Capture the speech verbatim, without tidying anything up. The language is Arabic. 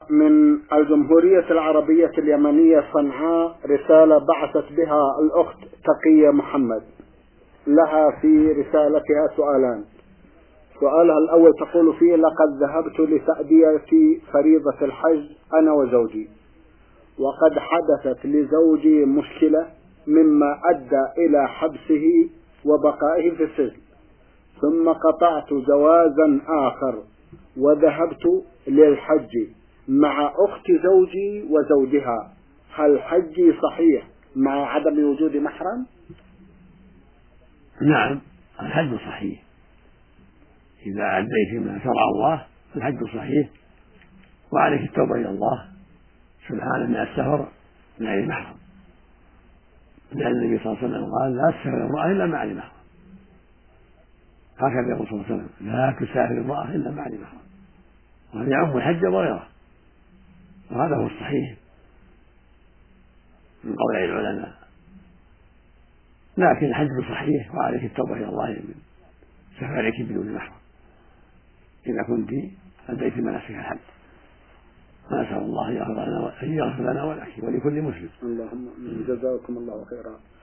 من الجمهورية العربية اليمنية صنعاء رسالة بعثت بها الأخت تقية محمد. لها في رسالتها سؤالان. سؤالها الأول تقول فيه: لقد ذهبت لتأدية فريضة الحج أنا وزوجي، وقد حدثت لزوجي مشكلة مما أدى إلى حبسه وبقائه في السجن، ثم قطعت جوازا آخر وذهبت للحج مع أخت زوجي وزوجها. هل حجي صحيح مع عدم وجود محرم؟ نعم، الحج صحيح إذا أديت ما شرع الله. الحج صحيح، وعليك التوبة إلى الله سبحانه من السفر من غير محرم، لأن النبي صلى الله عليه وسلم قال: لا تسافر امرأة إلا مع ذي محرم. هكذا يقول صلى الله عليه وسلم: لا تسافر امرأة إلا مع ذي محرم، وهذا يعم الحج وغيره، وهذا هو الصحيح من قول العلماء. لكن الحج صحيح، وعليك التوبة إلى الله من سفرك بدون محرم إذا كنت أديت مناسك الحج. نسأل الله أن يغفر لنا ولك ولكل مسلم. اللهم جزاكم الله خيرا.